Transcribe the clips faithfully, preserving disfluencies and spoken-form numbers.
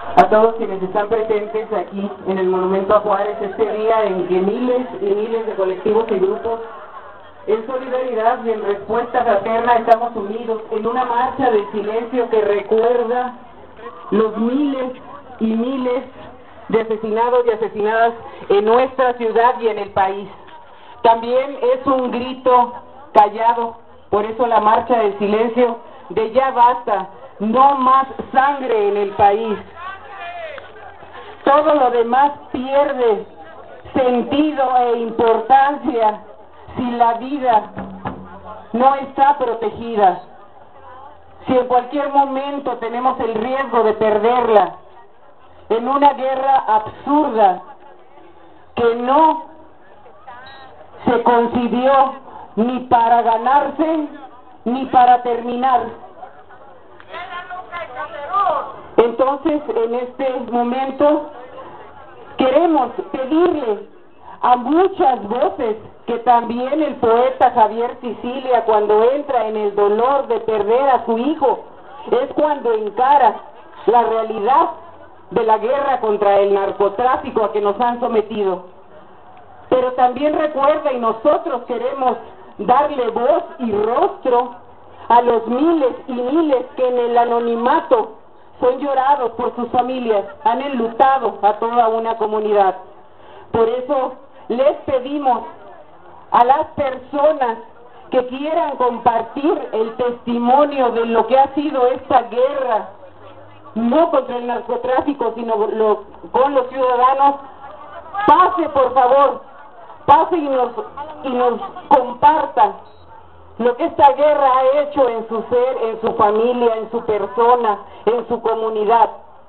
a todos quienes están presentes aquí en el Monumento a Juárez, este día en que miles y miles de colectivos y grupos, en solidaridad y en respuesta fraterna, estamos unidos en una marcha de silencio que recuerda los miles y miles de asesinados y asesinadas en nuestra ciudad y en el país. También es un grito callado, por eso la marcha del silencio de ya basta, no más sangre en el país. Todo lo demás pierde sentido e importancia si la vida no está protegida. Si en cualquier momento tenemos el riesgo de perderla en una guerra absurda que no se concibió ni para ganarse ni para terminar. Entonces, en este momento queremos pedirle a muchas voces que también el poeta Javier Sicilia, cuando entra en el dolor de perder a su hijo, es cuando encara la realidad de la guerra contra el narcotráfico a que nos han sometido. Pero también recuerda, y nosotros queremos darle voz y rostro a los miles y miles que en el anonimato son llorados por sus familias, han enlutado a toda una comunidad. Por eso les pedimos a las personas que quieran compartir el testimonio de lo que ha sido esta guerra, no contra el narcotráfico, sino lo, con los ciudadanos, pase por favor, pase y nos, y nos comparta lo que esta guerra ha hecho en su ser, en su familia, en su persona, en su comunidad.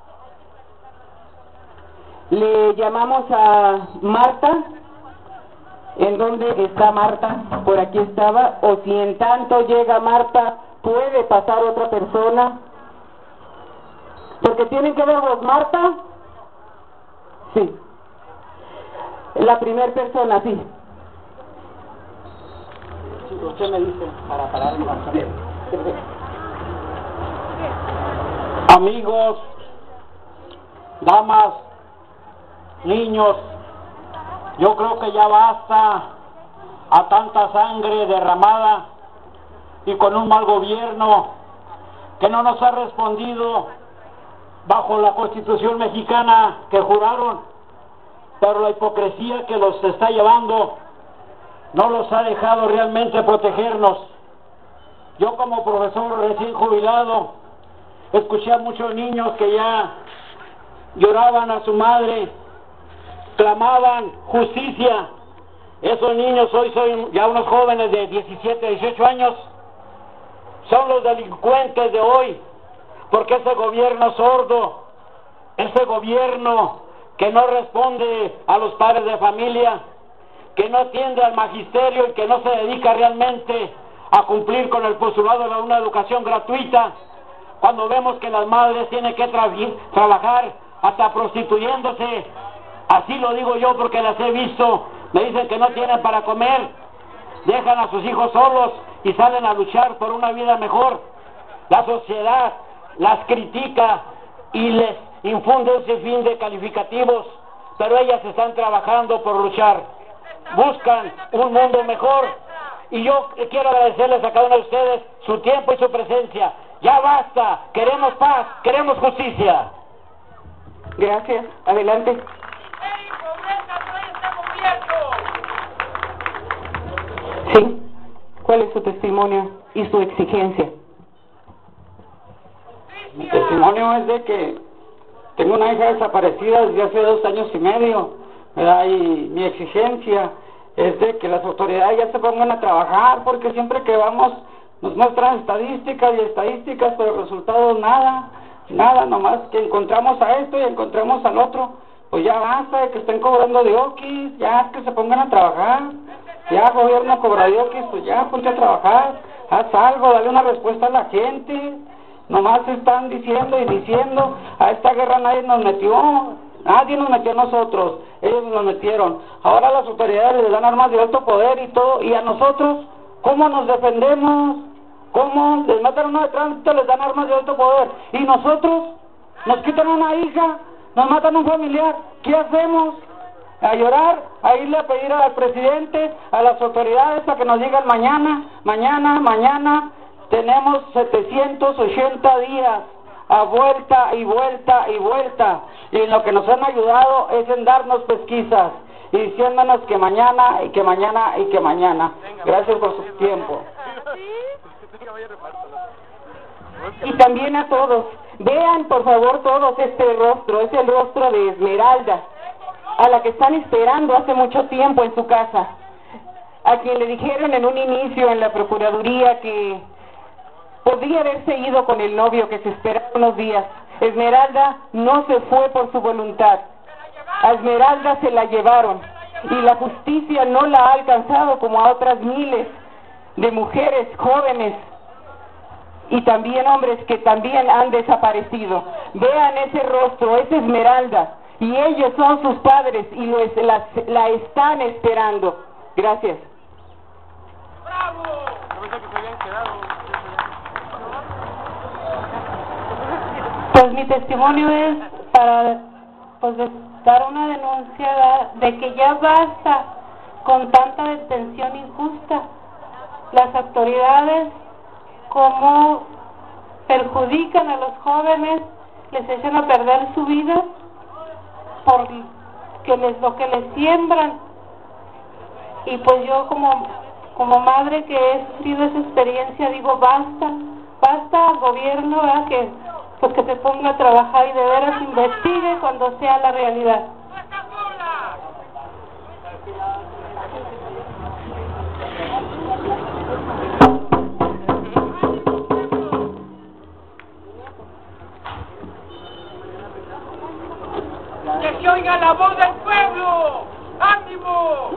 Le llamamos a Marta. ¿En dónde está Marta? Por aquí estaba. O si en tanto llega Marta, puede pasar otra persona. Porque tienen que ver vos, Marta. Sí. La primera persona, sí. Usted me dice para parar el lanzamiento. Amigos, damas, niños, yo creo que ya basta a tanta sangre derramada y con un mal gobierno que no nos ha respondido bajo la Constitución mexicana que juraron, pero la hipocresía que los está llevando no los ha dejado realmente protegernos. Yo como profesor recién jubilado escuché a muchos niños que ya lloraban a su madre, clamaban justicia. Esos niños hoy son ya unos jóvenes de diecisiete, dieciocho años, son los delincuentes de hoy, porque ese gobierno sordo, ese gobierno que no responde a los padres de familia, que no atiende al magisterio y que no se dedica realmente a cumplir con el postulado de una educación gratuita, cuando vemos que las madres tienen que tra trabajar hasta prostituyéndose, así lo digo yo porque las he visto, me dicen que no tienen para comer, dejan a sus hijos solos y salen a luchar por una vida mejor. La sociedad las critica y les infunde un sinfín de calificativos, pero ellas están trabajando por luchar. Buscan un mundo mejor y yo quiero agradecerles a cada uno de ustedes su tiempo y su presencia. Ya basta, queremos paz, queremos justicia. Gracias, adelante. Sí, ¿cuál es su testimonio y su exigencia? Mi testimonio es de que tengo una hija desaparecida desde hace dos años y medio. ¿Verdad? Y mi exigencia es de que las autoridades ya se pongan a trabajar, porque siempre que vamos nos muestran estadísticas y estadísticas, pero resultados nada, nada, nomás que encontramos a esto y encontramos al otro. Pues ya basta de que estén cobrando dioquis, ya que se pongan a trabajar. Ya gobierno cobra dioquis, pues ya ponte a trabajar, haz algo, dale una respuesta a la gente. Nomás están diciendo y diciendo, a esta guerra nadie nos metió. Nadie nos metió a nosotros, ellos nos metieron. Ahora las autoridades les dan armas de alto poder y todo, y a nosotros, ¿cómo nos defendemos? ¿Cómo? Les matan a uno de tránsito, les dan armas de alto poder. ¿Y nosotros? nos quitan una hija, nos matan un familiar, ¿qué hacemos? A llorar, a irle a pedir al presidente, a las autoridades para que nos digan mañana, mañana, mañana. Tenemos setecientos ochenta días a vuelta y vuelta y vuelta, y lo que nos han ayudado es en darnos pesquisas y diciéndonos que mañana y que mañana y que mañana. Gracias por su tiempo. Y también a todos, vean por favor todos este rostro, es el rostro de Esmeralda, a la que están esperando hace mucho tiempo en su casa, a quien le dijeron en un inicio en la Procuraduría que podría haberse ido con el novio, que se esperaba unos días. Esmeralda no se fue por su voluntad, a Esmeralda se la llevaron, y la justicia no la ha alcanzado como a otras miles de mujeres jóvenes y también hombres que también han desaparecido. Vean ese rostro, es Esmeralda, y ellos son sus padres y lo es, la, la están esperando. Gracias. ¡Bravo! Yo pensé que se habían quedado. Pues mi testimonio es para pues dar una denuncia de que ya basta con tanta detención injusta. Las autoridades como perjudican a los jóvenes, les echan a perder su vida por que les, lo que les siembran. Y pues yo como, como madre que he sufrido esa experiencia digo basta, basta al gobierno, ¿verdad? que pues que se ponga a trabajar y de veras investigue cuando sea la realidad. ¡Que se oiga la voz del pueblo! ¡Ánimo!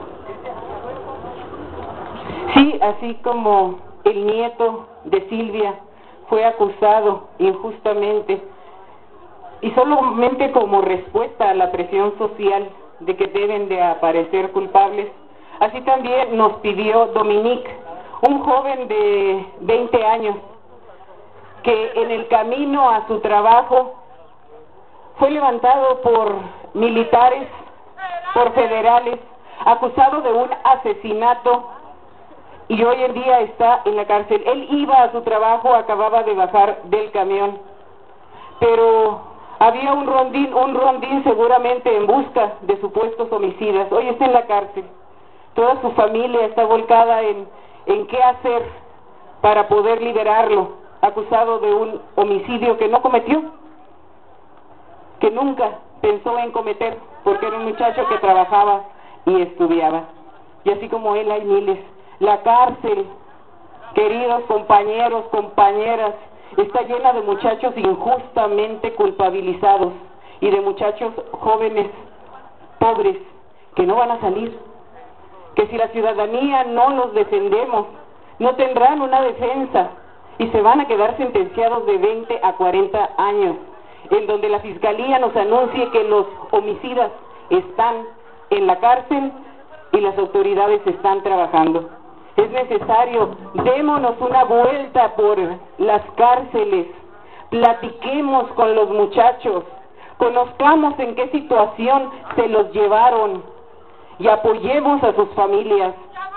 Sí, así como el nieto de Silvia fue acusado injustamente y solamente como respuesta a la presión social de que deben de aparecer culpables, así también nos pidió Dominique, un joven de veinte años que en el camino a su trabajo fue levantado por militares, por federales, acusado de un asesinato y hoy en día está en la cárcel. Él iba a su trabajo, acababa de bajar del camión, pero había un rondín, un rondín seguramente en busca de supuestos homicidas. Hoy está en la cárcel. Toda su familia está volcada en, en qué hacer para poder liberarlo, acusado de un homicidio que no cometió, que nunca pensó en cometer, porque era un muchacho que trabajaba y estudiaba. Y así como él hay miles. La cárcel, queridos compañeros, compañeras, está llena de muchachos injustamente culpabilizados y de muchachos jóvenes, pobres, que no van a salir, que si la ciudadanía no los defendemos, no tendrán una defensa y se van a quedar sentenciados de veinte a cuarenta años, en donde la fiscalía nos anuncie que los homicidas están en la cárcel y las autoridades están trabajando. Es necesario, démonos una vuelta por las cárceles, platiquemos con los muchachos, conozcamos en qué situación se los llevaron y apoyemos a sus familias.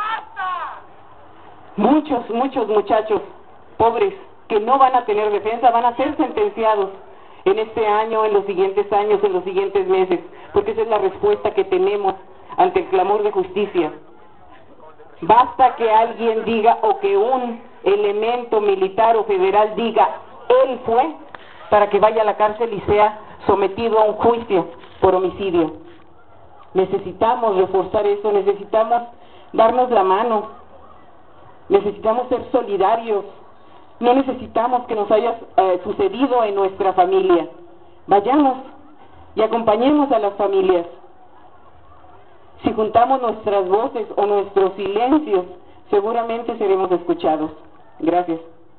Muchos, muchos muchachos pobres que no van a tener defensa van a ser sentenciados en este año, en los siguientes años, en los siguientes meses, porque esa es la respuesta que tenemos ante el clamor de justicia. Basta que alguien diga o que un elemento militar o federal diga él fue para que vaya a la cárcel y sea sometido a un juicio por homicidio. Necesitamos reforzar eso, necesitamos darnos la mano, necesitamos ser solidarios, no necesitamos que nos haya eh, sucedido en nuestra familia. Vayamos y acompañemos a las familias. Si juntamos nuestras voces o nuestros silencios, seguramente seremos escuchados. Gracias.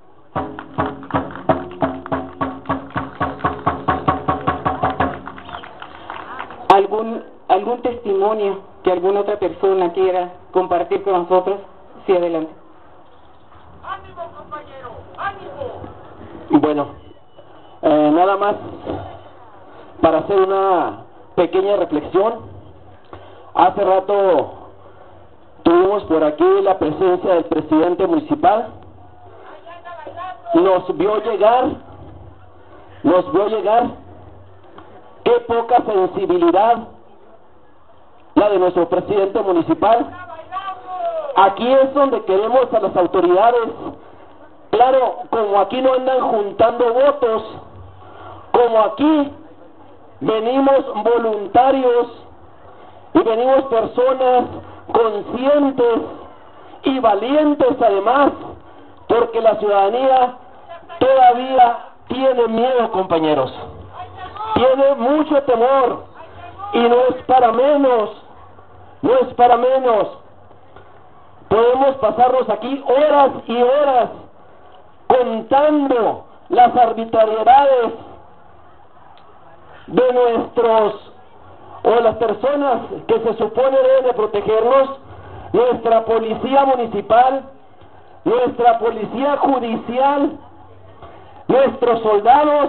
¿Algún, algún testimonio que alguna otra persona quiera compartir con nosotros? Sí, adelante. ¡Ánimo, compañero! ¡Ánimo! Bueno, eh, nada más para hacer una pequeña reflexión. Hace rato tuvimos por aquí la presencia del presidente municipal. Nos vio llegar, nos vio llegar. Qué poca sensibilidad la de nuestro presidente municipal. Aquí es donde queremos a las autoridades. Claro, como aquí no andan juntando votos, como aquí venimos voluntarios y venimos personas conscientes y valientes además, porque la ciudadanía todavía tiene miedo, compañeros, tiene mucho temor, y no es para menos, no es para menos. Podemos pasarnos aquí horas y horas contando las arbitrariedades de nuestros, o las personas que se supone deben de protegernos, nuestra policía municipal, nuestra policía judicial, nuestros soldados,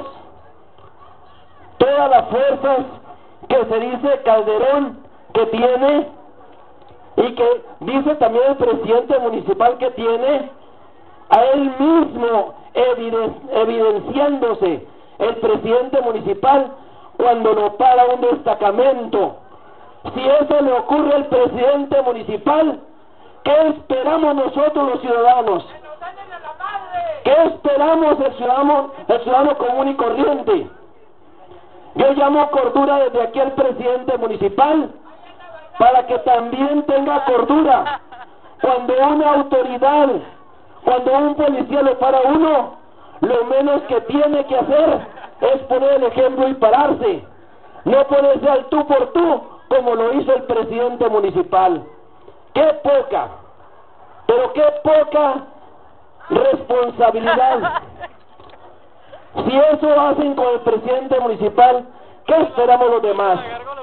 todas las fuerzas que se dice Calderón que tiene, y que dice también el presidente municipal que tiene, a él mismo evidenciándose el presidente municipal cuando lo para un destacamento. Si eso le ocurre al presidente municipal, ¿qué esperamos nosotros los ciudadanos? ¿Qué esperamos el ciudadano, el ciudadano común y corriente? Yo llamo cordura desde aquí al presidente municipal, para que también tenga cordura. Cuando una autoridad, cuando un policía lo para uno, lo menos que tiene que hacer es poner el ejemplo y pararse. No ponerse al tú por tú, como lo hizo el presidente municipal. ¡Qué poca! Pero qué poca responsabilidad. Si eso hacen con el presidente municipal, ¿qué esperamos los demás?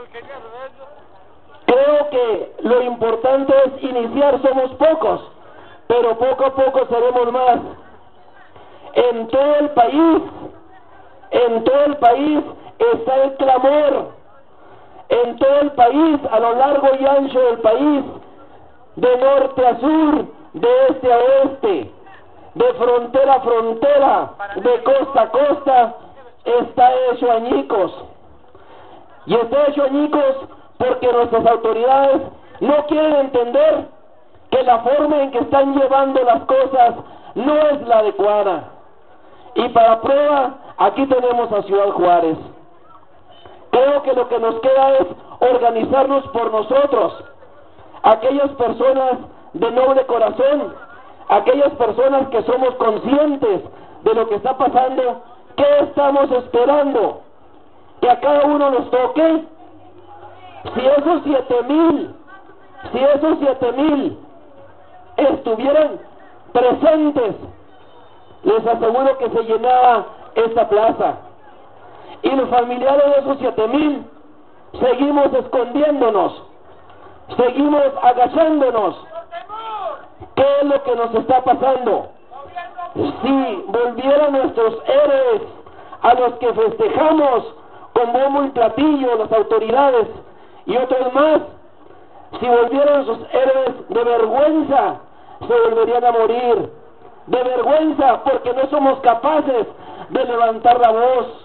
Creo que lo importante es iniciar, somos pocos, pero poco a poco seremos más. En todo el país, en todo el país está el clamor, en todo el país, a lo largo y ancho del país, de norte a sur, de este a oeste, de frontera a frontera, de costa a costa, está hecho añicos. Y está hecho añicos porque nuestras autoridades no quieren entender que la forma en que están llevando las cosas no es la adecuada. Y para prueba, aquí tenemos a Ciudad Juárez. Creo que lo que nos queda es organizarnos por nosotros, aquellas personas de noble corazón, aquellas personas que somos conscientes de lo que está pasando. ¿Qué estamos esperando? ¿Que a cada uno nos toque? Si esos siete mil, si esos siete mil estuvieran presentes, les aseguro que se llenaba esta plaza. Y los familiares de esos siete mil seguimos escondiéndonos, seguimos agachándonos. ¿Qué es lo que nos está pasando? Si volvieran nuestros héroes, a los que festejamos con bombo y platillo las autoridades y otros más, si volvieran sus héroes de vergüenza, se volverían a morir de vergüenza, porque no somos capaces de levantar la voz.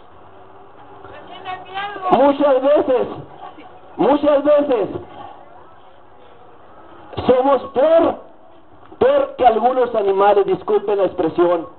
Muchas veces, muchas veces somos por, porque algunos animales, disculpen la expresión.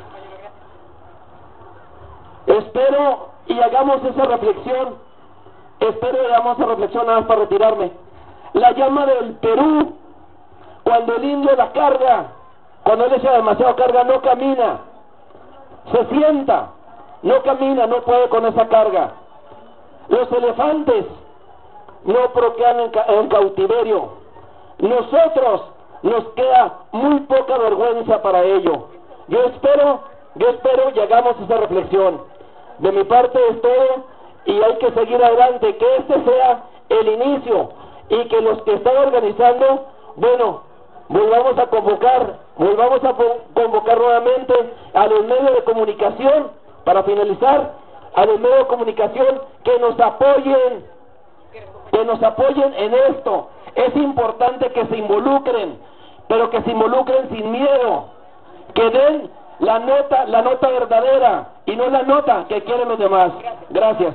Espero y hagamos esa reflexión, espero y hagamos esa reflexión nada más para retirarme. La llama del Perú, cuando el indio la carga, cuando él echa demasiada carga, no camina, se sienta, no camina, no puede con esa carga. Los elefantes no procrean en, ca en cautiverio. Nosotros nos queda muy poca vergüenza para ello. Yo espero, yo espero y hagamos esa reflexión. De mi parte es todo, y hay que seguir adelante, que este sea el inicio, y que los que están organizando, bueno, volvamos a convocar, volvamos a convocar nuevamente a los medios de comunicación, para finalizar, a los medios de comunicación que nos apoyen, que nos apoyen en esto. Es importante que se involucren, pero que se involucren sin miedo, que den la nota, la nota verdadera y no la nota que quieren los demás. Gracias.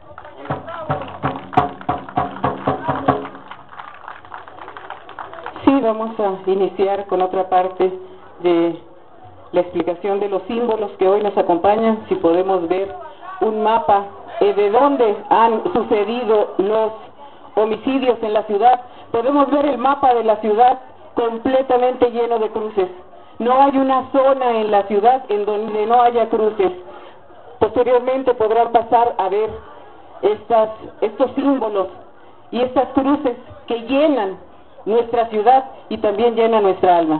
Sí, vamos a iniciar con otra parte de la explicación de los símbolos que hoy nos acompañan. Si podemos ver un mapa eh, de dónde han sucedido los homicidios en la ciudad, podemos ver el mapa de la ciudad completamente lleno de cruces. No hay una zona en la ciudad en donde no haya cruces. Posteriormente podrán pasar a ver estas, estos símbolos y estas cruces que llenan nuestra ciudad y también llenan nuestra alma.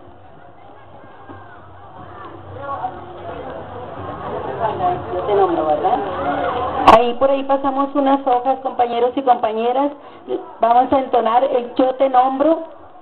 Yo te nombro, ¿verdad? Ahí por ahí pasamos unas hojas, compañeros y compañeras. Vamos a entonar el yo te nombro.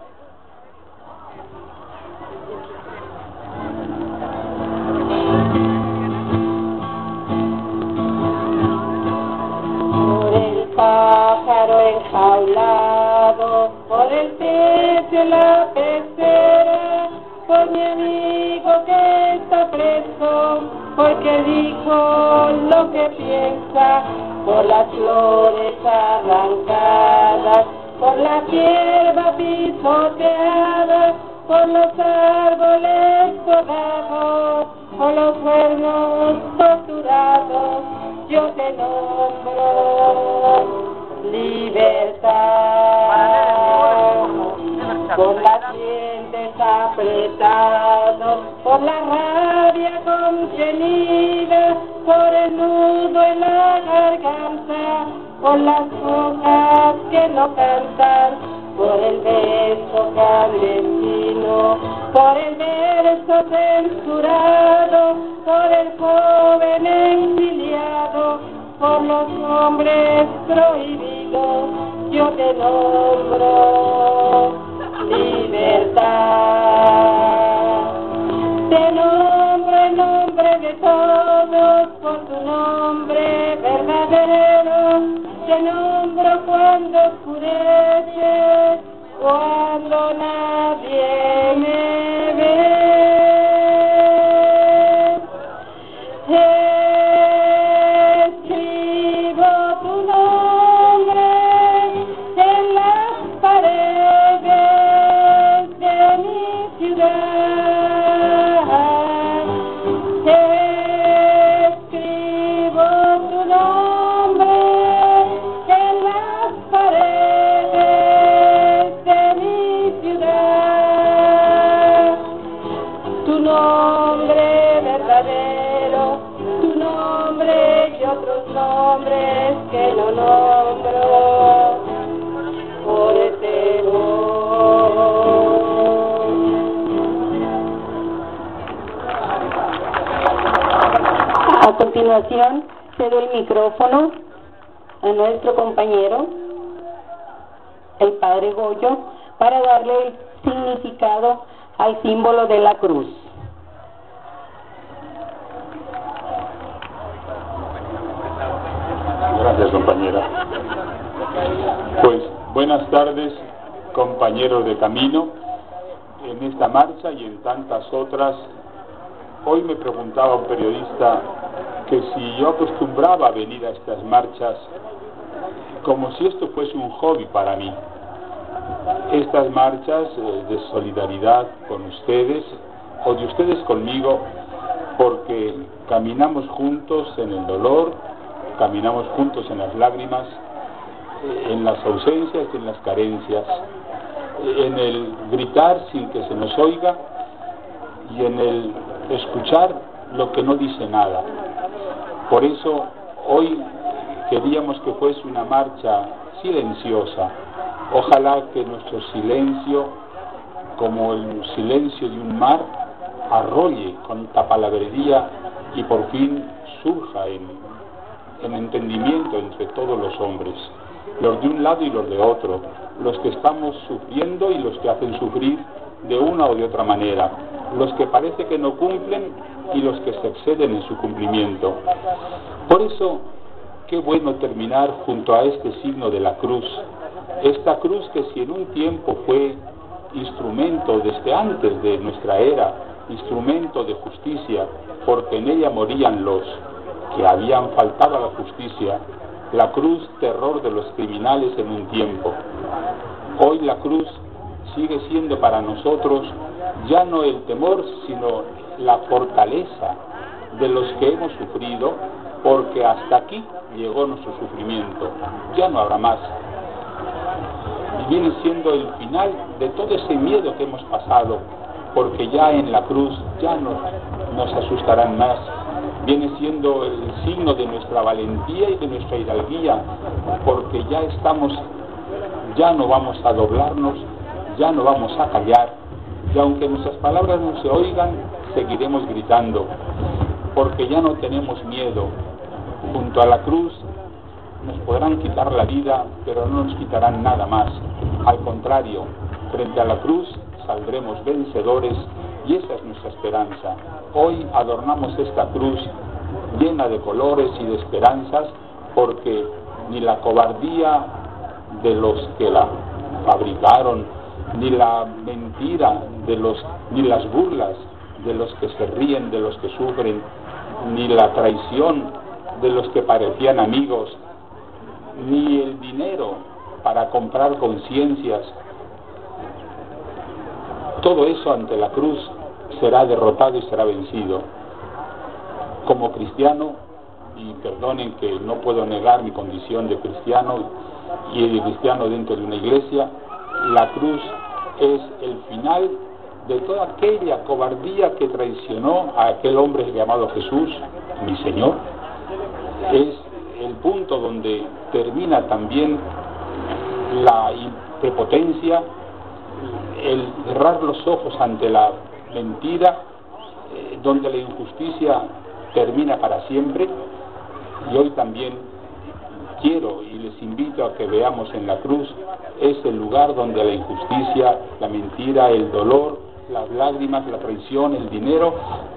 Por el pájaro enjaulado, por el pez en la pecera, por mi amigo que está preso, porque dijo lo que piensa, por las flores arrancadas, por la hierba pisoteada, por los árboles podados, por los cuernos torturados, yo te nombro libertad. Por las dientes apretados, por la rabia contenida, por el nudo en la garganta, por las hojas que no cantan, por el beso clandestino, por el verso censurado, por el joven exiliado, por los hombres prohibidos, yo te nombro libertad. Te nombro en nombre de todos, por tu nombre verdadero. Te nombro cuando oscurece, cuando nadie me ve. Escribo tu nombre en las paredes de mi ciudad. Escribo tu nombre en las paredes de mi ciudad. Tu nombre verdadero, tu nombre y otros nombres que no nombro por A continuación, cedo el micrófono a nuestro compañero, el padre Goyo, para darle el significado al símbolo de la cruz. Gracias, compañera. Pues buenas tardes, compañeros de camino, en esta marcha y en tantas otras. Hoy me preguntaba un periodista que si yo acostumbraba a venir a estas marchas como si esto fuese un hobby para mí. Estas marchas eh, de solidaridad con ustedes o de ustedes conmigo, porque caminamos juntos en el dolor, caminamos juntos en las lágrimas, en las ausencias y en las carencias, en el gritar sin que se nos oiga y en el escuchar lo que no dice nada. Por eso hoy queríamos que fuese una marcha silenciosa. Ojalá que nuestro silencio, como el silencio de un mar, arrolle con tanta palabrería y por fin surja en, en entendimiento entre todos los hombres, los de un lado y los de otro, los que estamos sufriendo y los que hacen sufrir, de una o de otra manera, los que parece que no cumplen y los que se exceden en su cumplimiento. Por eso, qué bueno terminar junto a este signo de la cruz, esta cruz que si en un tiempo fue instrumento desde antes de nuestra era, instrumento de justicia, porque en ella morían los que habían faltado a la justicia, la cruz terror de los criminales en un tiempo. Hoy la cruz sigue siendo para nosotros ya no el temor, sino la fortaleza de los que hemos sufrido, porque hasta aquí llegó nuestro sufrimiento, ya no habrá más. Y viene siendo el final de todo ese miedo que hemos pasado, porque ya en la cruz ya no nos asustarán más. Viene siendo el signo de nuestra valentía y de nuestra hidalguía, porque ya estamos, ya no vamos a doblarnos, ya no vamos a callar, y aunque nuestras palabras no se oigan, seguiremos gritando, porque ya no tenemos miedo. Junto a la cruz nos podrán quitar la vida, pero no nos quitarán nada más. Al contrario, frente a la cruz saldremos vencedores, y esa es nuestra esperanza. Hoy adornamos esta cruz llena de colores y de esperanzas, porque ni la cobardía de los que la fabricaron, ni la mentira de los, ni las burlas de los que se ríen, de los que sufren, ni la traición de los que parecían amigos, ni el dinero para comprar conciencias, todo eso ante la cruz será derrotado y será vencido. Como cristiano, y perdonen que no puedo negar mi condición de cristiano y de cristiano dentro de una iglesia, la cruz es el final de toda aquella cobardía que traicionó a aquel hombre llamado Jesús, mi Señor. Es el punto donde termina también la prepotencia, el cerrar los ojos ante la mentira, eh, donde la injusticia termina para siempre. Y hoy también quiero y les invito a que veamos en la cruz, es el lugar donde la injusticia, la mentira, el dolor, las lágrimas, la traición, el dinero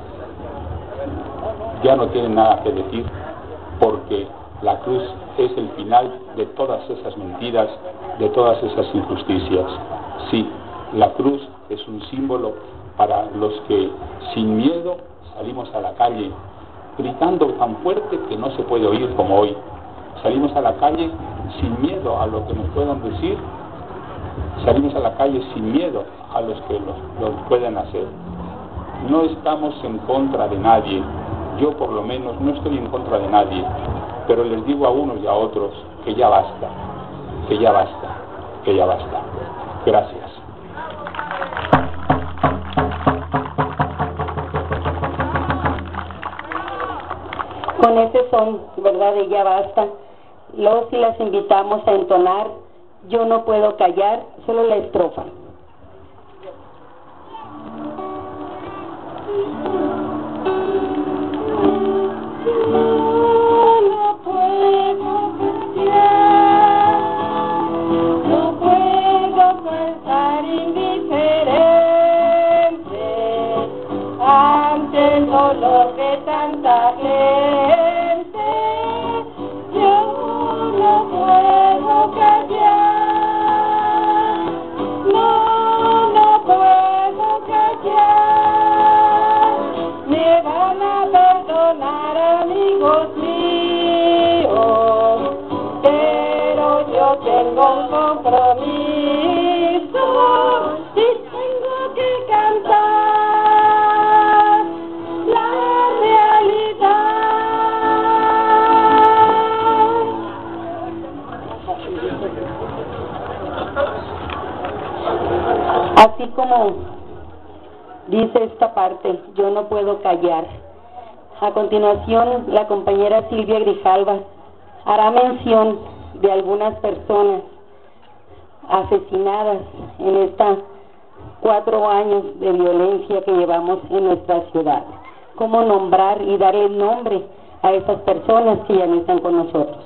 ya no tienen nada que decir, porque la cruz es el final de todas esas mentiras, de todas esas injusticias. Sí, la cruz es un símbolo para los que sin miedo salimos a la calle, gritando tan fuerte que no se puede oír como hoy. Salimos a la calle sin miedo a lo que nos puedan decir, salimos a la calle sin miedo a los que lo, lo puedan hacer. No estamos en contra de nadie, yo por lo menos no estoy en contra de nadie, pero les digo a unos y a otros que ya basta, que ya basta, que ya basta. Gracias. Con ese son, ¿verdad?, de ya basta, los y las invitamos a entonar Yo no puedo callar, solo la estrofa. El dolor de tanta gente, yo no puedo callar, no, no puedo callar. Me van a perdonar, amigos míos, pero yo tengo un compromiso y tengo que cantar. Así como dice esta parte, yo no puedo callar. A continuación, la compañera Silvia Grijalva hará mención de algunas personas asesinadas en estos cuatro años de violencia que llevamos en nuestra ciudad. Cómo nombrar y darle nombre a esas personas que ya no están con nosotros.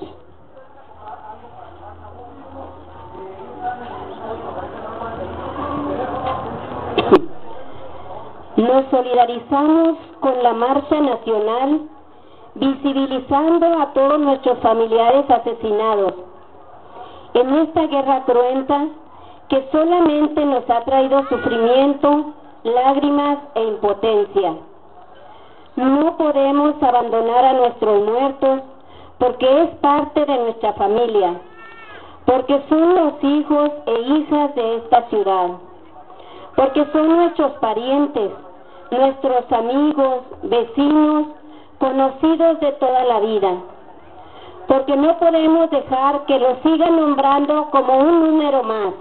Nos solidarizamos con la marcha nacional, visibilizando a todos nuestros familiares asesinados en esta guerra cruenta que solamente nos ha traído sufrimiento, lágrimas e impotencia. No podemos abandonar a nuestros muertos porque es parte de nuestra familia, porque son los hijos e hijas de esta ciudad, porque son nuestros parientes, nuestros amigos, vecinos, conocidos de toda la vida, porque no podemos dejar que los sigan nombrando como un número más.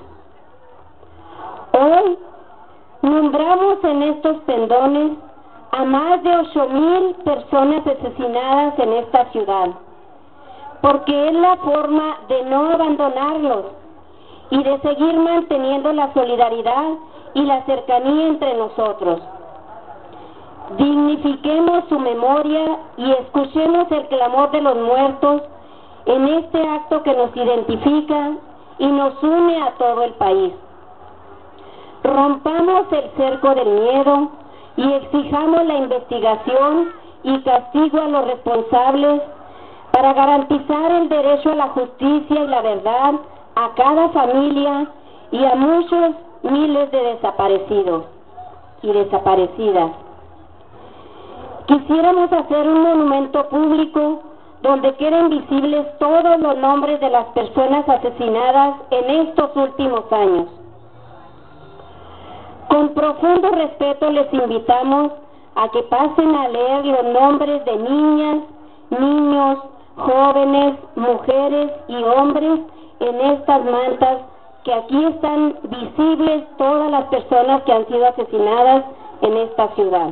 Hoy nombramos en estos pendones a más de ocho mil personas asesinadas en esta ciudad, porque es la forma de no abandonarlos y de seguir manteniendo la solidaridad y la cercanía entre nosotros. Dignifiquemos su memoria y escuchemos el clamor de los muertos en este acto que nos identifica y nos une a todo el país. Rompamos el cerco del miedo y exijamos la investigación y castigo a los responsables para garantizar el derecho a la justicia y la verdad a cada familia y a muchos miles de desaparecidos y desaparecidas. Quisiéramos hacer un monumento público donde queden visibles todos los nombres de las personas asesinadas en estos últimos años. Con profundo respeto les invitamos a que pasen a leer los nombres de niñas, niños, jóvenes, mujeres y hombres en estas mantas, que aquí están visibles todas las personas que han sido asesinadas en esta ciudad.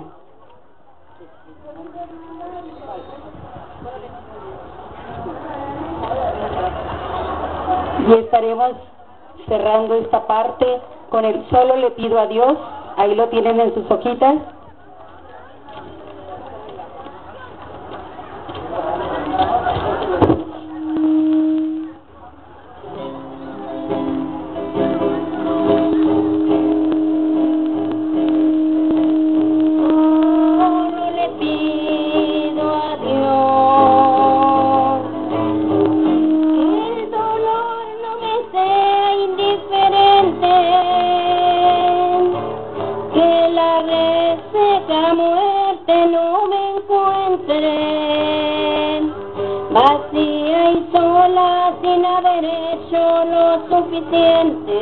Y estaremos cerrando esta parte con el solo le pido a Dios. Ahí lo tienen en sus hojitas. Vacía y sola sin haber hecho lo suficiente,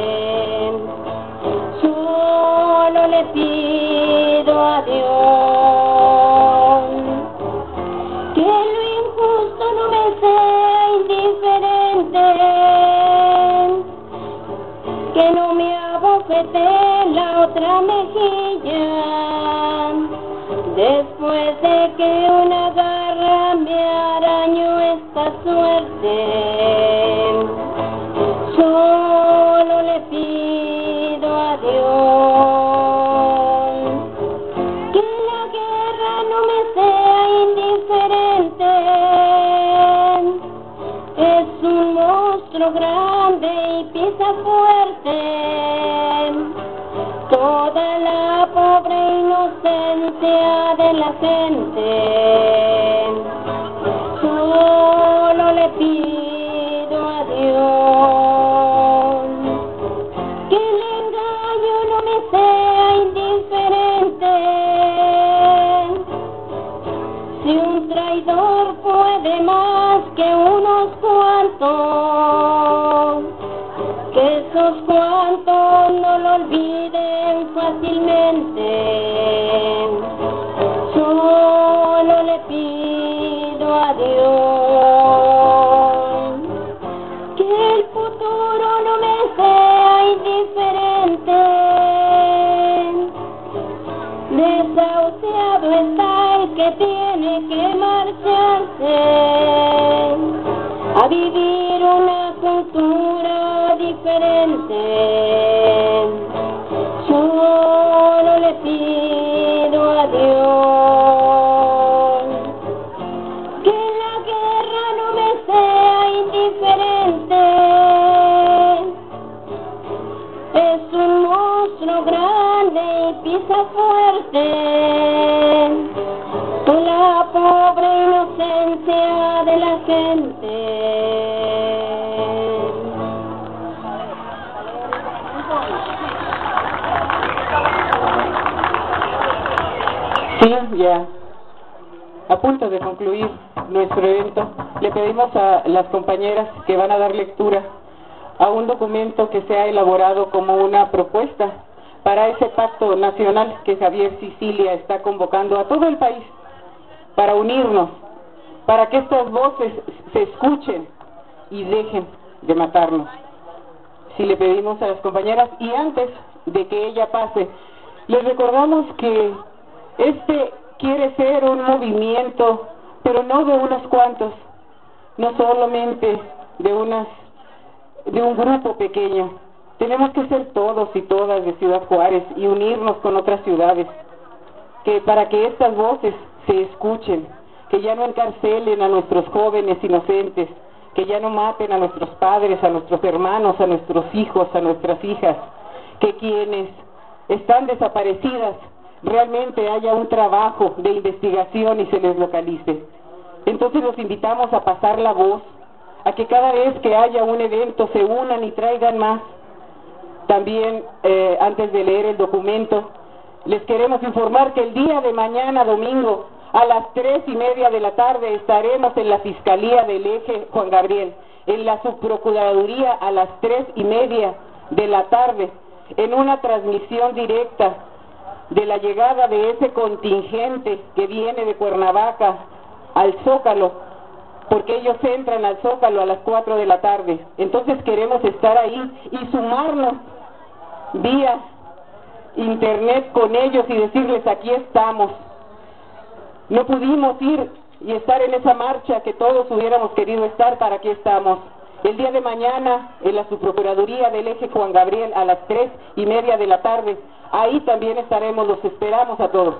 solo le pido a Dios que lo injusto no me sea indiferente, que no me abofetee la otra mejilla después de que una garra me arañó esta suerte. Solo le pido a Dios que la guerra no me sea indiferente. Es un monstruo grande y pisa fuerte toda la pobre inocencia de la gente. Solo le pido a Dios que el engaño no me sea indiferente. Si un traidor puede más que unos cuantos, que esos cuantos no lo olviden fácilmente. Solo le pido a Dios que el futuro no me sea indiferente. Desahuciado está el que tiene que marcharse a vivir una cultura diferente. Solo le pido a Dios que la guerra no me sea indiferente. Es un monstruo grande y pisa fuerte ya a punto de concluir nuestro evento, le pedimos a las compañeras que van a dar lectura a un documento que se ha elaborado como una propuesta para ese pacto nacional que Javier Sicilia está convocando a todo el país para unirnos, para que estas voces se escuchen y dejen de matarnos. Si le pedimos a las compañeras, y antes de que ella pase, les recordamos que este quiere ser un movimiento, pero no de unos cuantos, no solamente de unas, de un grupo pequeño. Tenemos que ser todos y todas de Ciudad Juárez y unirnos con otras ciudades, que para que estas voces se escuchen, que ya no encarcelen a nuestros jóvenes inocentes, que ya no maten a nuestros padres, a nuestros hermanos, a nuestros hijos, a nuestras hijas, que quienes están desaparecidas realmente haya un trabajo de investigación y se les localice. Entonces los invitamos a pasar la voz, a que cada vez que haya un evento se unan y traigan más. También, eh, antes de leer el documento, les queremos informar que el día de mañana, domingo, a las tres y media de la tarde, estaremos en la Fiscalía del Eje Juan Gabriel, en la Subprocuraduría a las tres y media de la tarde, en una transmisión directa de la llegada de ese contingente que viene de Cuernavaca al Zócalo, porque ellos entran al Zócalo a las cuatro de la tarde. Entonces queremos estar ahí y sumarnos vía internet con ellos y decirles: aquí estamos. No pudimos ir y estar en esa marcha que todos hubiéramos querido estar, para aquí estamos. El día de mañana en la Subprocuraduría del Eje Juan Gabriel a las tres y media de la tarde, ahí también estaremos, los esperamos a todos.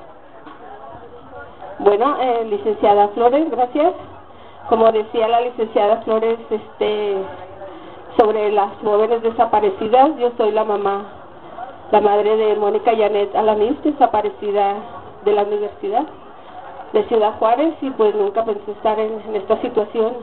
Bueno, eh, licenciada Flores, gracias. Como decía la licenciada Flores, este, sobre las jóvenes desaparecidas, yo soy la mamá, la madre de Mónica Janet Alamís, desaparecida de la universidad de Ciudad Juárez, y pues nunca pensé estar en, en esta situación.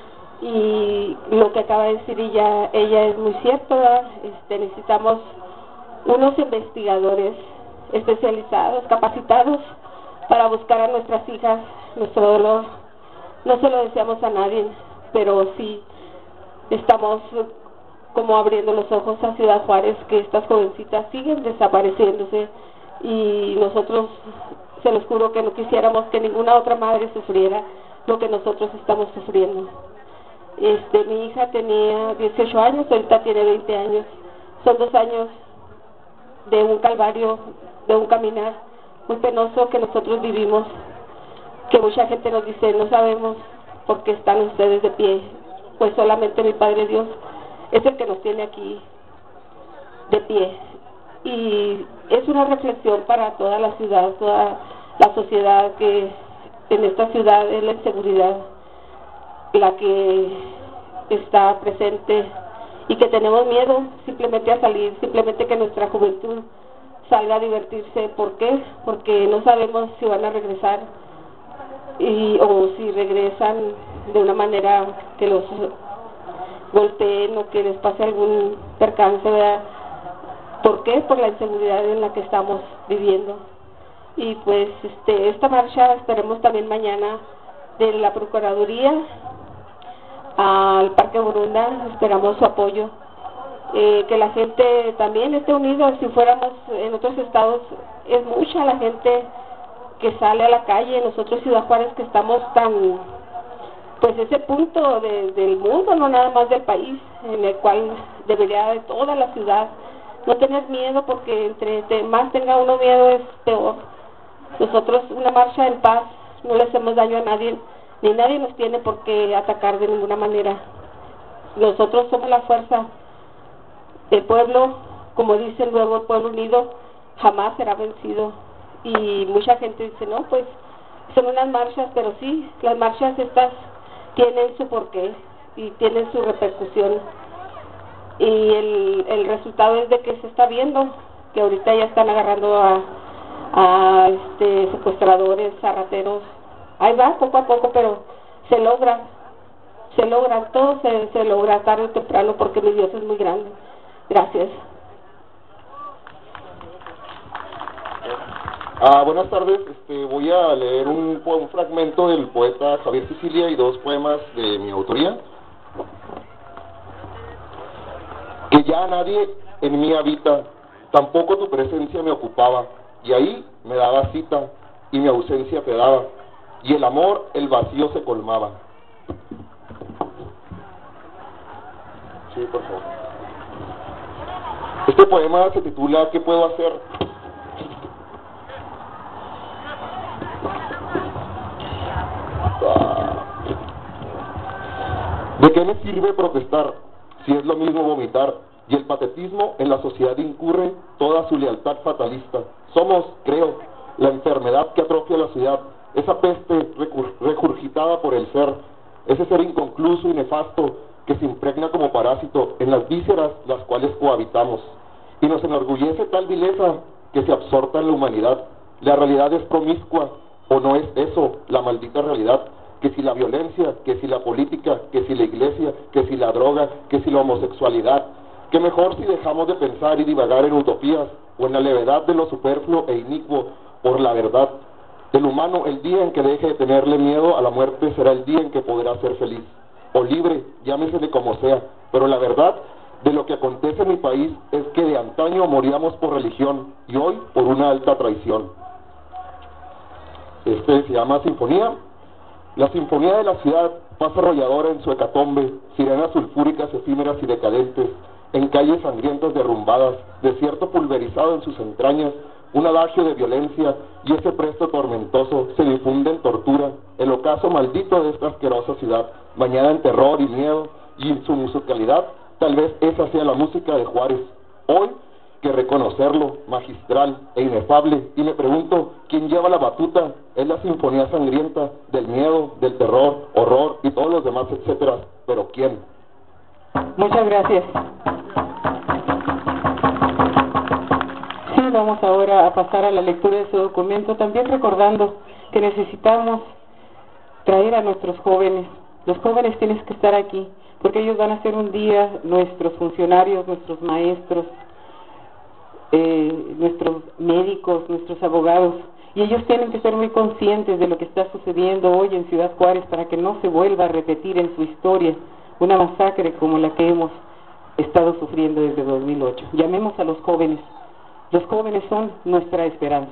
Y lo que acaba de decir ella, ella es muy cierto, ¿verdad? Este, necesitamos unos investigadores especializados, capacitados, para buscar a nuestras hijas. Nuestro dolor no se lo deseamos a nadie, pero sí estamos como abriendo los ojos a Ciudad Juárez, que estas jovencitas siguen desapareciéndose, y nosotros, se los juro que no quisiéramos que ninguna otra madre sufriera lo que nosotros estamos sufriendo. Este, mi hija tenía dieciocho años, ahorita tiene veinte años. Son dos años de un calvario, de un caminar muy penoso que nosotros vivimos, que mucha gente nos dice: no sabemos por qué están ustedes de pie. Pues solamente mi Padre Dios es el que nos tiene aquí de pie. Y es una reflexión para toda la ciudad, toda la sociedad, que en esta ciudad es la inseguridad la que está presente, y que tenemos miedo simplemente a salir, simplemente que nuestra juventud salga a divertirse. ¿Por qué? Porque no sabemos si van a regresar, y o si regresan de una manera que los golpeen o que les pase algún percance, ¿verdad? ¿Por qué? Por la inseguridad en la que estamos viviendo. Y pues este esta marcha esperemos también mañana de la Procuraduría al Parque Borunda, esperamos su apoyo, eh, que la gente también esté unida. Si fuéramos en otros estados, es mucha la gente que sale a la calle. Nosotros Ciudad Juárez, que estamos tan, pues ese punto de, del mundo, no nada más del país, en el cual debería de toda la ciudad no tener miedo, porque entre te, más tenga uno miedo es peor. Nosotros, una marcha en paz, no le hacemos daño a nadie, ni nadie nos tiene por qué atacar de ninguna manera. Nosotros somos la fuerza del pueblo, como dice luego el pueblo unido jamás será vencido. Y mucha gente dice: no, pues son unas marchas, pero sí, las marchas estas tienen su porqué y tienen su repercusión, y el, el resultado es de que se está viendo que ahorita ya están agarrando a, a este secuestradores, a rateros. Ahí va, poco a poco, pero se logra, se logra, todo se, se logra tarde o temprano, porque mi Dios es muy grande. Gracias. Ah, buenas tardes, este, voy a leer un, un fragmento del poeta Javier Sicilia y dos poemas de mi autoría. Que ya nadie en mí habita, tampoco tu presencia me ocupaba, y ahí me daba cita, y mi ausencia te daba, y el amor, el vacío se colmaba. Sí, por favor. Este poema se titula ¿Qué puedo hacer? ¿De qué me sirve protestar si es lo mismo vomitar? Y el patetismo en la sociedad incurre toda su lealtad fatalista. Somos, creo, la enfermedad que atrofia la ciudad, esa peste regurgitada por el ser, ese ser inconcluso y nefasto que se impregna como parásito en las vísceras las cuales cohabitamos. Y nos enorgullece tal vileza que se absorta en la humanidad. La realidad es promiscua, o no es eso, la maldita realidad. Que si la violencia, que si la política, que si la iglesia, que si la droga, que si la homosexualidad. Que mejor si dejamos de pensar y divagar en utopías o en la levedad de lo superfluo e inicuo por la verdad. El humano, el día en que deje de tenerle miedo a la muerte será el día en que podrá ser feliz o libre, llámesele como sea, pero la verdad de lo que acontece en mi país es que de antaño moríamos por religión y hoy por una alta traición. Este se llama Sinfonía. La sinfonía de la ciudad pasa arrolladora en su hecatombe, sirenas sulfúricas efímeras y decadentes, en calles sangrientas derrumbadas, desierto pulverizado en sus entrañas, un adagio de violencia y ese presto tormentoso se difunde en tortura, el ocaso maldito de esta asquerosa ciudad, bañada en terror y miedo, y en su musicalidad, tal vez esa sea la música de Juárez. Hoy, que reconocerlo, magistral e inefable, y me pregunto, ¿quién lleva la batuta? Es la sinfonía sangrienta del miedo, del terror, horror y todos los demás, etcétera, pero ¿quién? Muchas gracias. Sí, vamos ahora a pasar a la lectura de su documento, también recordando que necesitamos traer a nuestros jóvenes. Los jóvenes tienen que estar aquí, porque ellos van a ser un día nuestros funcionarios, nuestros maestros, eh, nuestros médicos, nuestros abogados, y ellos tienen que ser muy conscientes de lo que está sucediendo hoy en Ciudad Juárez para que no se vuelva a repetir en su historia una masacre como la que hemos estado sufriendo desde dos mil ocho. Llamemos a los jóvenes. Los jóvenes son nuestra esperanza.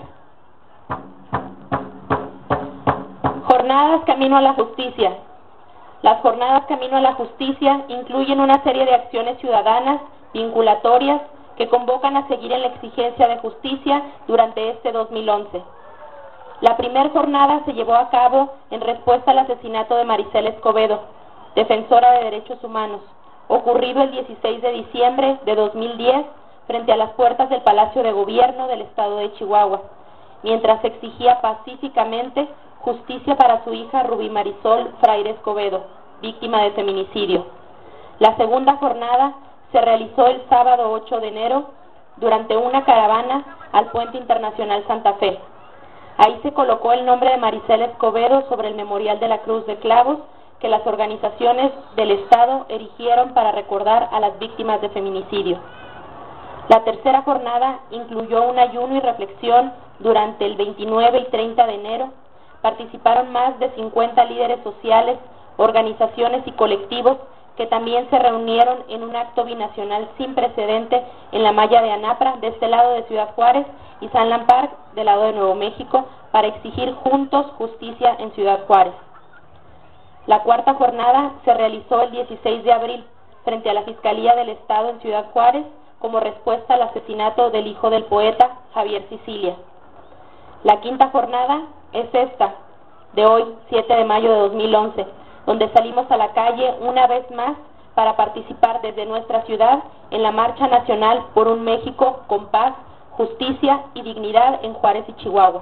Jornadas Camino a la Justicia. Las jornadas Camino a la Justicia incluyen una serie de acciones ciudadanas, vinculatorias, que convocan a seguir en la exigencia de justicia durante este dos mil once. La primera jornada se llevó a cabo en respuesta al asesinato de Maricela Escobedo, defensora de derechos humanos, ocurrido el dieciséis de diciembre de dos mil diez frente a las puertas del Palacio de Gobierno del Estado de Chihuahua, mientras exigía pacíficamente justicia para su hija Rubí Marisol Fraire Escobedo, víctima de feminicidio. La segunda jornada se realizó el sábado ocho de enero durante una caravana al Puente Internacional Santa Fe. Ahí se colocó el nombre de Maricela Escobedo sobre el memorial de la Cruz de Clavos que las organizaciones del Estado erigieron para recordar a las víctimas de feminicidio. La tercera jornada incluyó un ayuno y reflexión durante el veintinueve y treinta de enero. Participaron más de cincuenta líderes sociales, organizaciones y colectivos que también se reunieron en un acto binacional sin precedente en la malla de Anapra, de este lado de Ciudad Juárez, y Sunland Park, del lado de Nuevo México, para exigir juntos justicia en Ciudad Juárez. La cuarta jornada se realizó el dieciséis de abril frente a la Fiscalía del Estado en Ciudad Juárez como respuesta al asesinato del hijo del poeta Javier Sicilia. La quinta jornada es esta, de hoy, siete de mayo de dos mil once, donde salimos a la calle una vez más para participar desde nuestra ciudad en la Marcha Nacional por un México con paz, justicia y dignidad en Juárez y Chihuahua.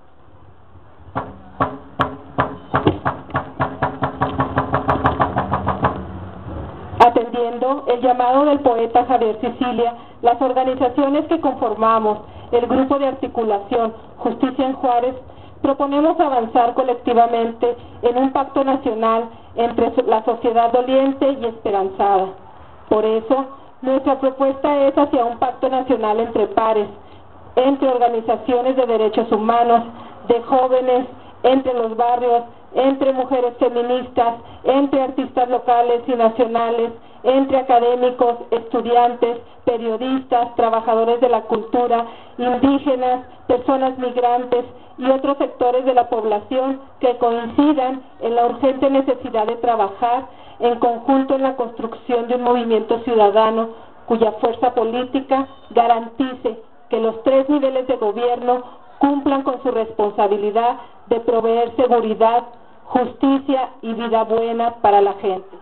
Atendiendo el llamado del poeta Javier Sicilia, las organizaciones que conformamos el Grupo de Articulación Justicia en Juárez proponemos avanzar colectivamente en un pacto nacional entre la sociedad doliente y esperanzada. Por eso, nuestra propuesta es hacia un pacto nacional entre pares, entre organizaciones de derechos humanos, de jóvenes, entre los barrios, entre mujeres feministas, entre artistas locales y nacionales, entre académicos, estudiantes, periodistas, trabajadores de la cultura, indígenas, personas migrantes y otros sectores de la población que coincidan en la urgente necesidad de trabajar en conjunto en la construcción de un movimiento ciudadano cuya fuerza política garantice que los tres niveles de gobierno cumplan con su responsabilidad de proveer seguridad, justicia y vida buena para la gente.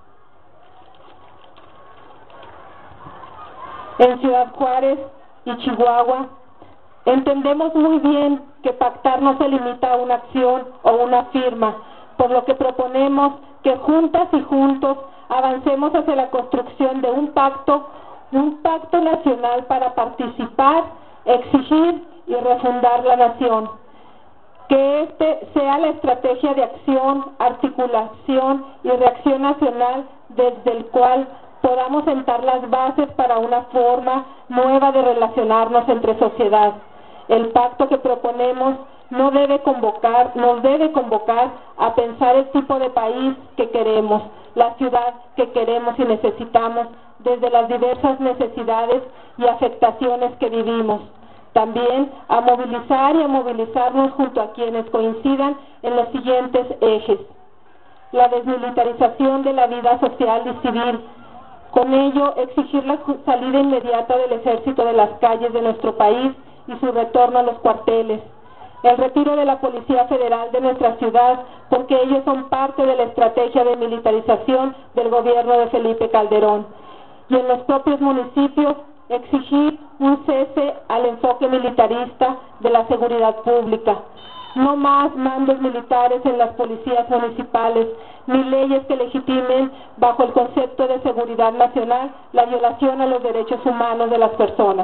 En Ciudad Juárez y Chihuahua, entendemos muy bien que pactar no se limita a una acción o una firma, por lo que proponemos que juntas y juntos avancemos hacia la construcción de un pacto, un pacto nacional para participar, exigir y refundar la nación. Que este sea la estrategia de acción, articulación y reacción nacional desde el cual podamos sentar las bases para una forma nueva de relacionarnos entre sociedad. El pacto que proponemos no debe convocar, nos debe convocar a pensar el tipo de país que queremos, la ciudad que queremos y necesitamos, desde las diversas necesidades y afectaciones que vivimos. También a movilizar y a movilizarnos junto a quienes coincidan en los siguientes ejes: la desmilitarización de la vida social y civil, con ello exigir la salida inmediata del ejército de las calles de nuestro país y su retorno a los cuarteles, el retiro de la Policía Federal de nuestra ciudad, porque ellos son parte de la estrategia de militarización del gobierno de Felipe Calderón, y en los propios municipios exigir un cese al enfoque militarista de la seguridad pública. No más mandos militares en las policías municipales, ni leyes que legitimen bajo el concepto de seguridad nacional la violación a los derechos humanos de las personas.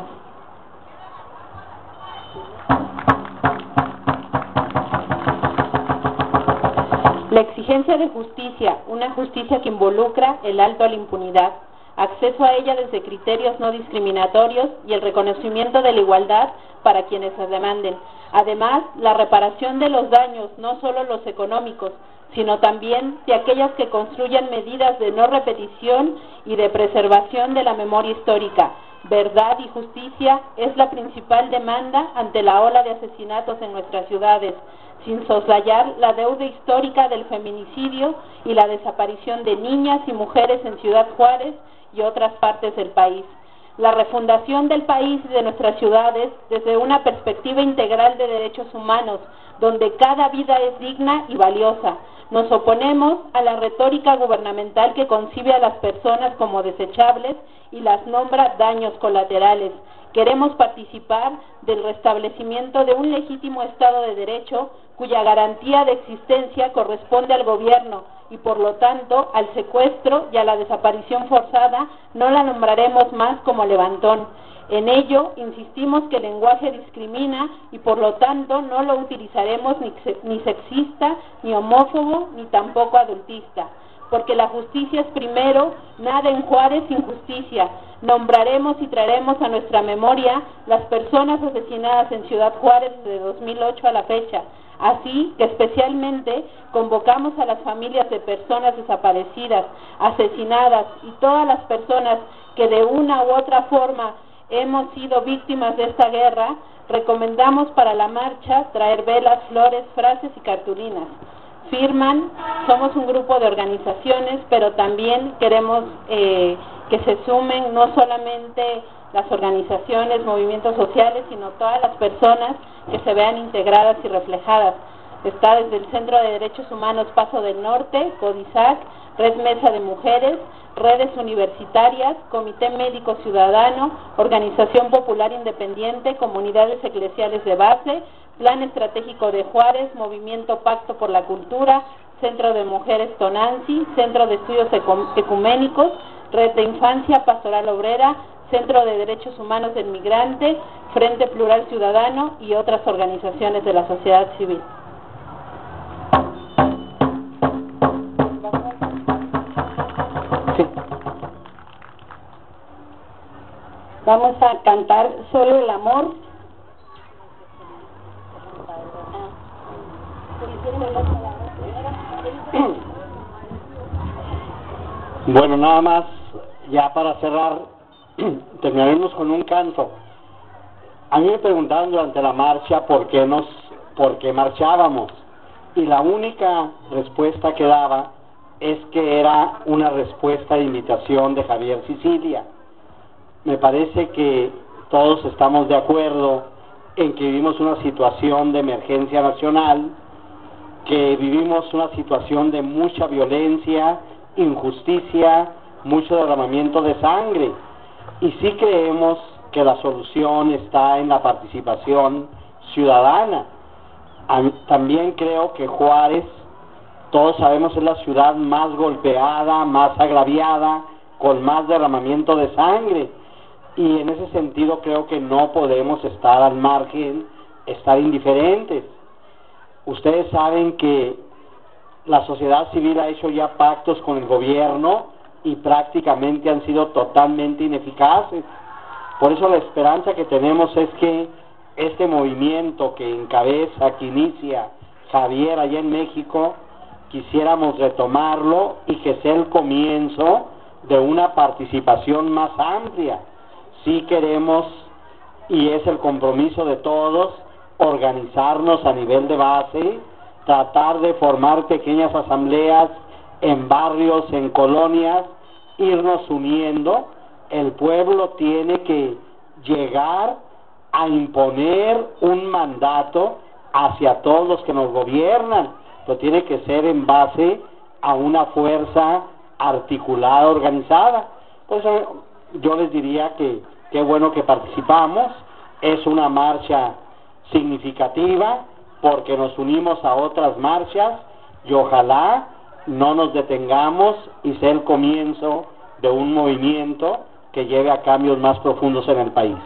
La exigencia de justicia, una justicia que involucra el alto a la impunidad, acceso a ella desde criterios no discriminatorios y el reconocimiento de la igualdad para quienes se demanden. Además, la reparación de los daños, no solo los económicos, sino también de aquellas que construyan medidas de no repetición y de preservación de la memoria histórica. Verdad y justicia es la principal demanda ante la ola de asesinatos en nuestras ciudades, sin soslayar la deuda histórica del feminicidio y la desaparición de niñas y mujeres en Ciudad Juárez y otras partes del país. La refundación del país y de nuestras ciudades desde una perspectiva integral de derechos humanos, donde cada vida es digna y valiosa. Nos oponemos a la retórica gubernamental que concibe a las personas como desechables y las nombra daños colaterales. Queremos participar del restablecimiento de un legítimo Estado de Derecho cuya garantía de existencia corresponde al gobierno y por lo tanto al secuestro y a la desaparición forzada no la nombraremos más como levantón. En ello insistimos que el lenguaje discrimina y por lo tanto no lo utilizaremos ni, ni sexista, ni homófobo, ni tampoco adultista. Porque la justicia es primero, nada en Juárez sin justicia. Nombraremos y traeremos a nuestra memoria las personas asesinadas en Ciudad Juárez de dos mil ocho a la fecha. Así que especialmente convocamos a las familias de personas desaparecidas, asesinadas y todas las personas que de una u otra forma hemos sido víctimas de esta guerra. Recomendamos para la marcha traer velas, flores, frases y cartulinas. Firman, somos un grupo de organizaciones, pero también queremos eh, que se sumen no solamente las organizaciones, movimientos sociales, sino todas las personas que se vean integradas y reflejadas. Está desde el Centro de Derechos Humanos Paso del Norte, CODISAC, Red Mesa de Mujeres, redes universitarias, Comité Médico Ciudadano, Organización Popular Independiente, Comunidades Eclesiales de Base, Plan Estratégico de Juárez, Movimiento Pacto por la Cultura, Centro de Mujeres Tonanzi, Centro de Estudios Ecuménicos, Red de Infancia Pastoral Obrera, Centro de Derechos Humanos del Migrante, Frente Plural Ciudadano y otras organizaciones de la sociedad civil. Sí. Vamos a cantar Solo el Amor Bueno, nada más, ya para cerrar, terminaremos con un canto. A mí me preguntaron durante la marcha por qué nos, por qué marchábamos, y la única respuesta que daba es que era una respuesta de invitación de Javier Sicilia. Me parece que todos estamos de acuerdo en que vivimos una situación de emergencia nacional, que vivimos una situación de mucha violencia, injusticia, mucho derramamiento de sangre, y sí creemos que la solución está en la participación ciudadana. También creo que Juárez, todos sabemos, es la ciudad más golpeada, más agraviada, con más derramamiento de sangre, y en ese sentido creo que no podemos estar al margen, estar indiferentes. Ustedes saben que la sociedad civil ha hecho ya pactos con el gobierno y prácticamente han sido totalmente ineficaces. Por eso la esperanza que tenemos es que este movimiento que encabeza, que inicia Javier allá en México, quisiéramos retomarlo y que sea el comienzo de una participación más amplia. Sí queremos, y es el compromiso de todos, organizarnos a nivel de base, tratar de formar pequeñas asambleas en barrios, en colonias, irnos uniendo. El pueblo tiene que llegar a imponer un mandato hacia todos los que nos gobiernan, pero tiene que ser en base a una fuerza articulada, organizada. Pues yo les diría que qué bueno que participamos, es una marcha significativa porque nos unimos a otras marchas y ojalá no nos detengamos y sea el comienzo de un movimiento que lleve a cambios más profundos en el país.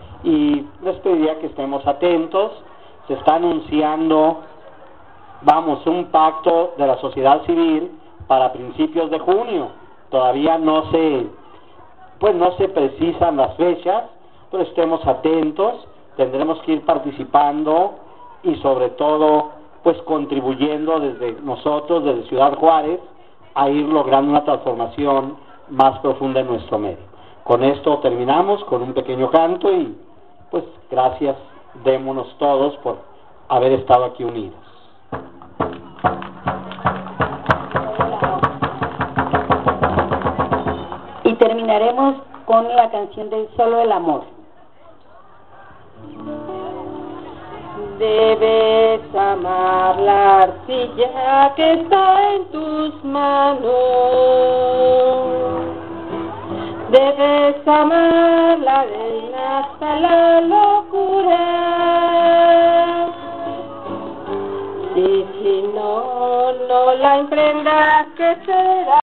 Y les pediría que estemos atentos. Se está anunciando, vamos, un pacto de la sociedad civil para principios de junio. Todavía no se, pues no se precisan las fechas, pero estemos atentos. Tendremos que ir participando y sobre todo pues contribuyendo desde nosotros, desde Ciudad Juárez, a ir logrando una transformación más profunda en nuestro medio. Con esto terminamos con un pequeño canto y pues gracias, démonos todos por haber estado aquí unidos. Y terminaremos con la canción de Solo el Amor. Debes amar la arcilla que está en tus manos. Debes amar la arena hasta la locura. Y si no, no la emprendas, que será.